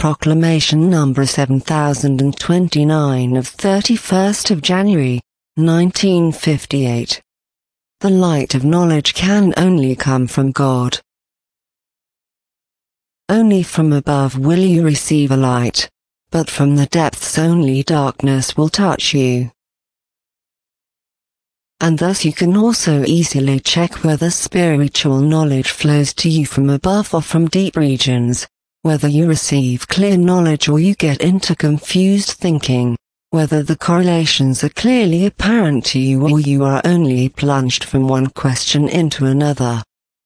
Proclamation number 7029 of 31st of January, 1958. The light of knowledge can only come from God. Only from above will you receive a light, but from the depths only darkness will touch you. And thus you can also easily check whether spiritual knowledge flows to you from above or from deep regions, whether you receive clear knowledge or you get into confused thinking, whether the correlations are clearly apparent to you or you are only plunged from one question into another.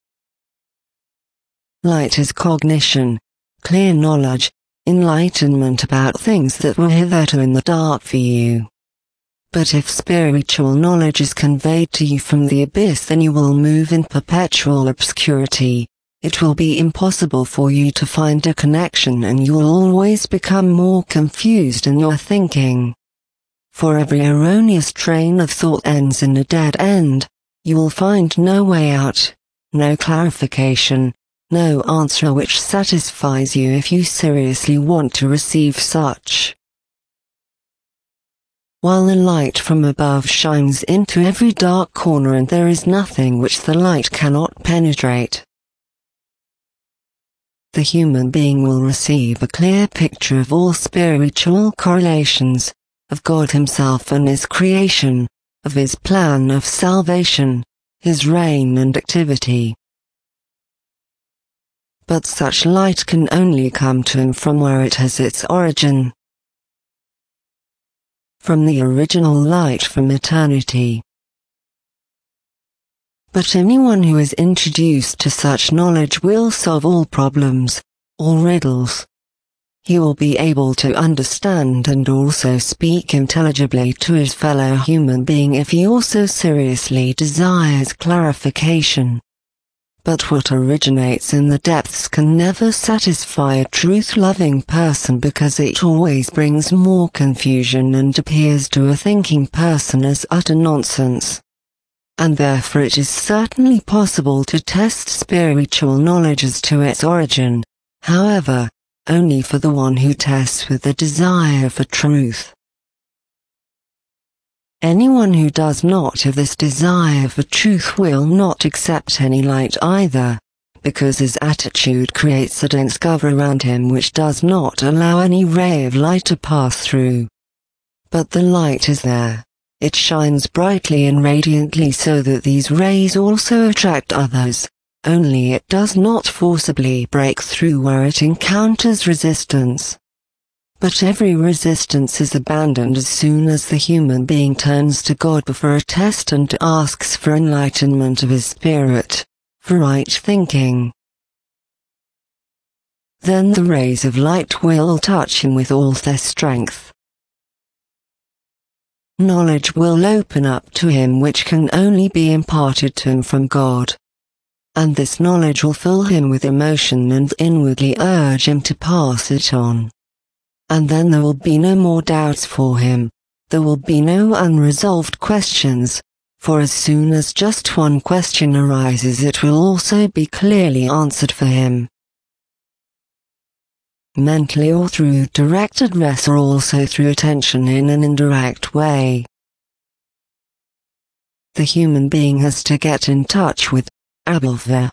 Light is cognition, clear knowledge, enlightenment about things that were hitherto in the dark for you. But if spiritual knowledge is conveyed to you from the abyss, then you will move in perpetual obscurity. It will be impossible for you to find a connection and you will always become more confused in your thinking. For every erroneous train of thought ends in a dead end. You will find no way out, no clarification, no answer which satisfies you if you seriously want to receive such. While the light from above shines into every dark corner and there is nothing which the light cannot penetrate, the human being will receive a clear picture of all spiritual correlations, of God Himself and His creation, of His plan of salvation, His reign and activity. But such light can only come to him from where it has its origin, from the original light from eternity. But anyone who is introduced to such knowledge will solve all problems, all riddles. He will be able to understand and also speak intelligibly to his fellow human being if he also seriously desires clarification. But what originates in the depths can never satisfy a truth-loving person because it always brings more confusion and appears to a thinking person as utter nonsense. And therefore it is certainly possible to test spiritual knowledge as to its origin, however, only for the one who tests with the desire for truth. Anyone who does not have this desire for truth will not accept any light either, because his attitude creates a dense cover around him which does not allow any ray of light to pass through. But the light is there. It shines brightly and radiantly so that these rays also attract others, only it does not forcibly break through where it encounters resistance. But every resistance is abandoned as soon as the human being turns to God for a test and asks for enlightenment of his spirit, for right thinking. Then the rays of light will touch him with all their strength. Knowledge will open up to him which can only be imparted to him from God. And this knowledge will fill him with emotion and inwardly urge him to pass it on. And then there will be no more doubts for him, there will be no unresolved questions, for as soon as just one question arises it will also be clearly answered for him. Mentally or through direct address or also through attention in an indirect way. The human being has to get in touch with above.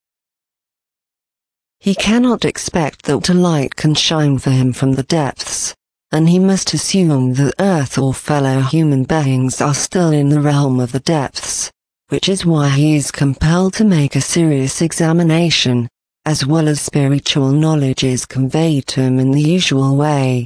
He cannot expect that a light can shine for him from the depths, and he must assume that earth or fellow human beings are still in the realm of the depths, which is why he is compelled to make a serious examination, as well as spiritual knowledge is conveyed to him in the usual way.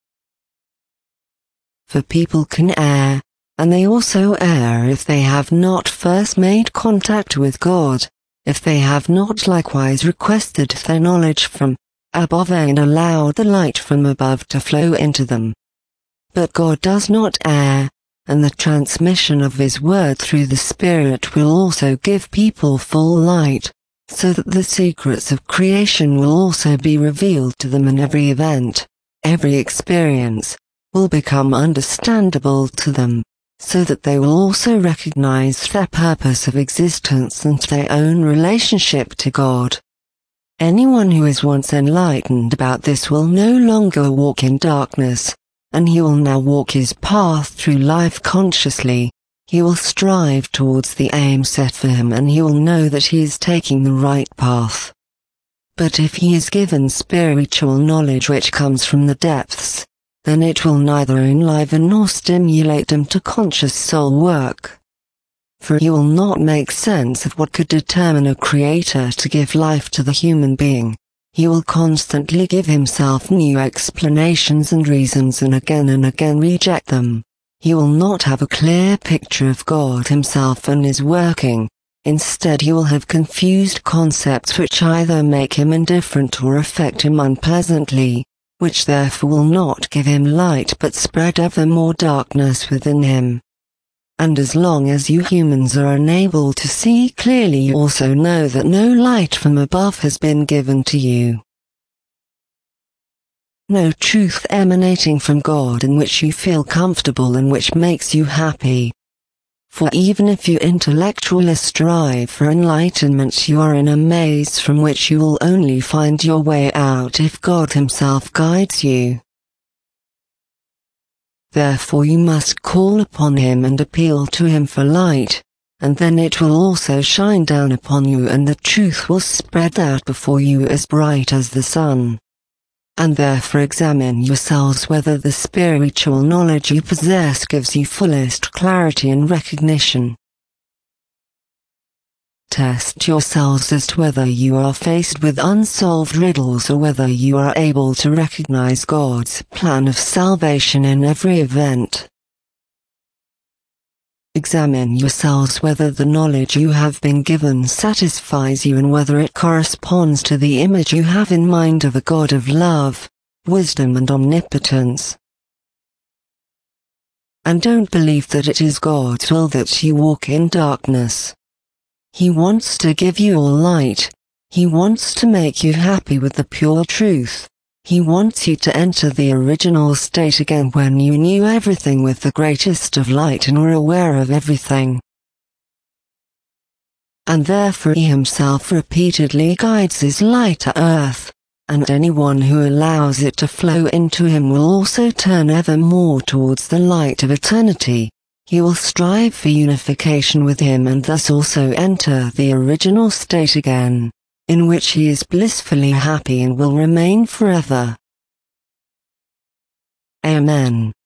For people can err, and they also err if they have not first made contact with God, if they have not likewise requested their knowledge from above and allowed the light from above to flow into them. But God does not err, and the transmission of His word through the Spirit will also give people full light, so that the secrets of creation will also be revealed to them, and every event, every experience, will become understandable to them, so that they will also recognize their purpose of existence and their own relationship to God. Anyone who is once enlightened about this will no longer walk in darkness, and he will now walk his path through life consciously. He will strive towards the aim set for him, and he will know that he is taking the right path. But if he is given spiritual knowledge which comes from the depths, then it will neither enliven nor stimulate him to conscious soul work. For he will not make sense of what could determine a creator to give life to the human being. He will constantly give himself new explanations and reasons and again reject them. He will not have a clear picture of God himself and his working. Instead, he will have confused concepts which either make him indifferent or affect him unpleasantly, which therefore will not give him light but spread ever more darkness within him. And as long as you humans are unable to see clearly, you also know that no light from above has been given to you. No truth emanating from God in which you feel comfortable and which makes you happy. For even if you intellectually strive for enlightenment, you are in a maze from which you will only find your way out if God himself guides you. Therefore you must call upon him and appeal to him for light, and then it will also shine down upon you and the truth will spread out before you as bright as the sun. And therefore examine yourselves whether the spiritual knowledge you possess gives you fullest clarity and recognition. Test yourselves as to whether you are faced with unsolved riddles or whether you are able to recognize God's plan of salvation in every event. Examine yourselves whether the knowledge you have been given satisfies you and whether it corresponds to the image you have in mind of a God of love, wisdom and omnipotence. And don't believe that it is God's will that you walk in darkness. He wants to give you all light. He wants to make you happy with the pure truth. He wants you to enter the original state again when you knew everything with the greatest of light and were aware of everything. And therefore he himself repeatedly guides his light to earth, and anyone who allows it to flow into him will also turn ever more towards the light of eternity. He will strive for unification with him and thus also enter the original state again, in which he is blissfully happy and will remain forever. Amen.